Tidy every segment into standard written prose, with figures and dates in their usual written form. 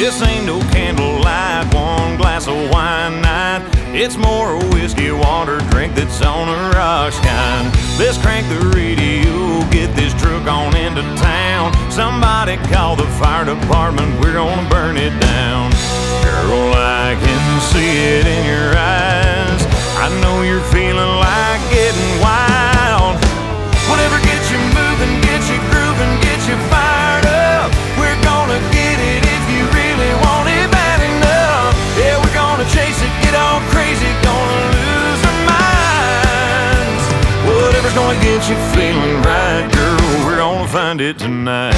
This ain't no candlelight, one glass of wine night. It's more a whiskey water drink that's on a rocks kind. Let's crank the radio, get this truck on into town. Somebody call the fire department, we're gonna burn it down. Girl, I can see it in your eyes. I know you're feeling like getting wild. Whatever gets you moving, gets you grooving, gets you fired up. We're gonna get it if you really want it bad enough. Yeah, we're gonna chase it, get all crazy, gonna lose our minds. Whatever's gonna get you feeling right, girl, we're gonna find it tonight.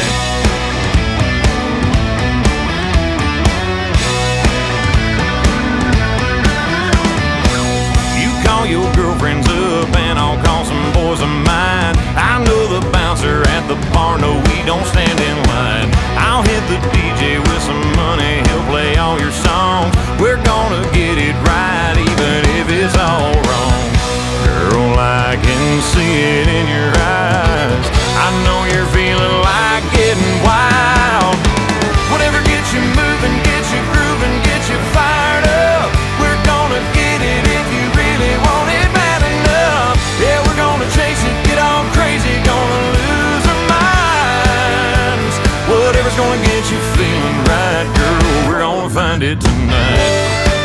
Your girlfriends up and I'll call some boys of mine. I know the bouncer at the bar, no, we don't stand in line. I'll hit the DJ with some money, he'll play all your songs. We're gonna get it right even if it's all wrong. Girl, I can see it in your eyes. I know you're feeling like getting wild. Whatever gets you moving, gets you grooving, gets you fired up. We're gonna get it if you really want it bad enough. Yeah, we're gonna chase it, get all crazy, gonna lose our minds. Whatever's gonna get you feeling right, girl, we're gonna find it tonight.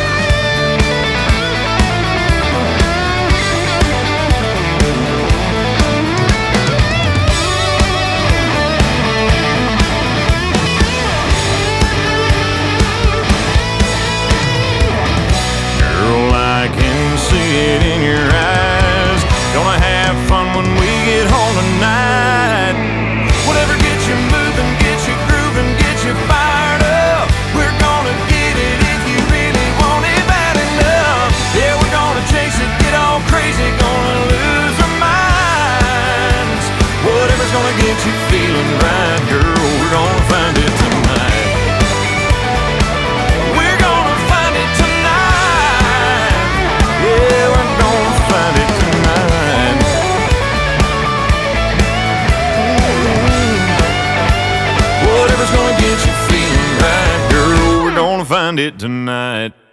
In your eyes, gonna have fun when we get home tonight. Whatever gets you moving, gets you grooving, gets you fired up. We're gonna get it if you really want it bad enough. Yeah, we're gonna chase it, get all crazy, gonna lose our minds. Whatever's gonna get you feeling right, girl, we're gonna find it tonight. Find it tonight.